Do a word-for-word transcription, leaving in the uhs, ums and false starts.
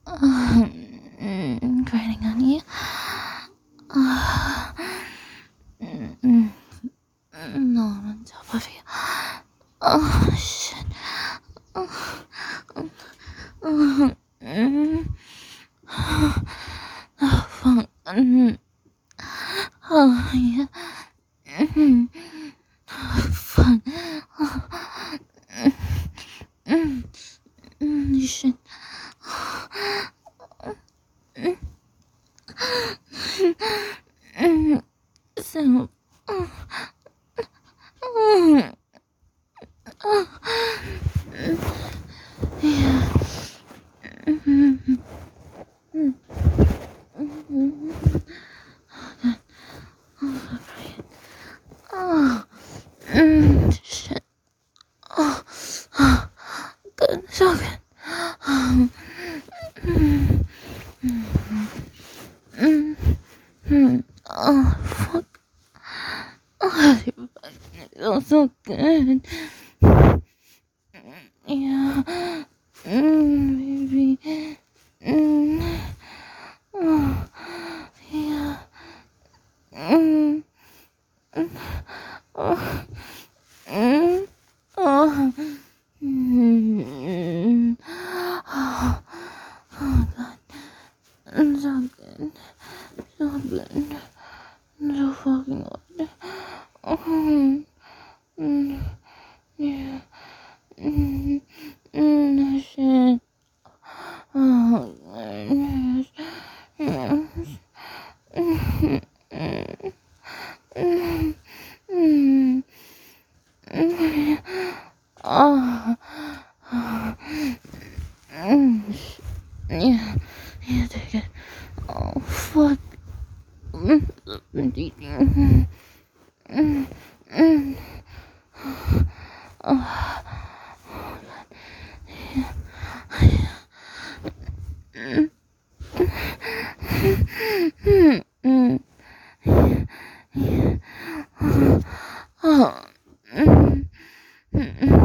Mm, Grinding on you. Uh, mm, mm, no, I'm on top of you. Oh, shit. Oh, oh, oh, mm, oh, fuck. Mm, oh, yeah. Mm, oh, fuck. Oh, mm, mm, shit. Mm, so, mm, oh, yeah. Mm, mm, mm, oh, mm, shit. Oh, oh, good, so good. Um, mm, mm, mm, oh, fuck. Oh, it feels so good. Yeah. Mm, baby. Mm, oh, yeah. Mm, mm, oh, mm, oh, mm, oh, oh, God. Mm, so good. So good. So fucking good. Oh, mm, yeah. Mm, mm, shit. Oh, yes. Yes. Mm, mm, mm, mm, mm. Oh, oh, mm, sh- yeah, yeah, take it. Oh, fuck. Mm, mm, mm, mm. Oh, mm, mm, mm, yeah. Oh, mm, mm,